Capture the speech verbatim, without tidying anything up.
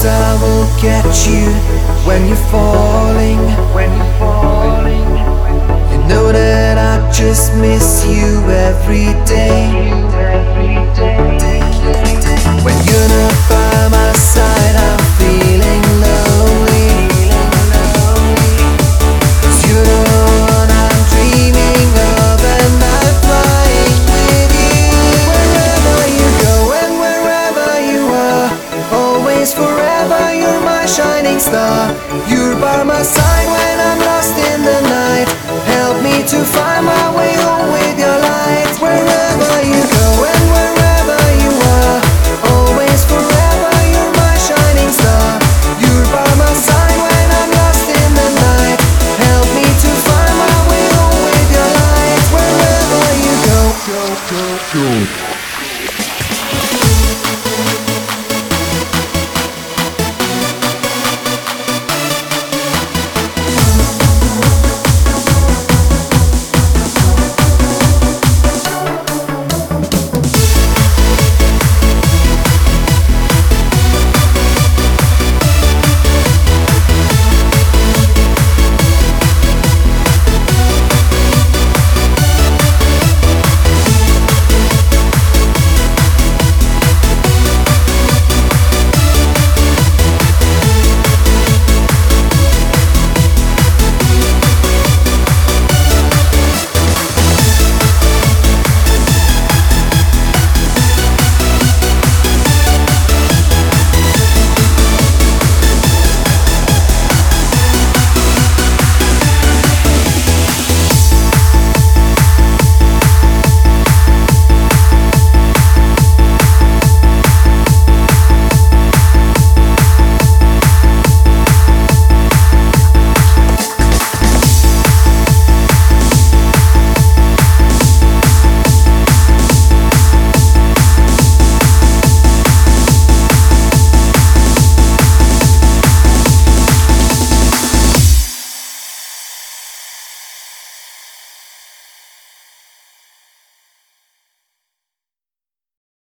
promise I will catch you when you're falling. When you're falling, you know that I just miss you every day. When you're not by my side, I'm feeling lonely. 'Cause you're the one I'm dreaming of, and I'm flying with you. Wherever you go and wherever you are, always forever you're my shining star. You're by my side when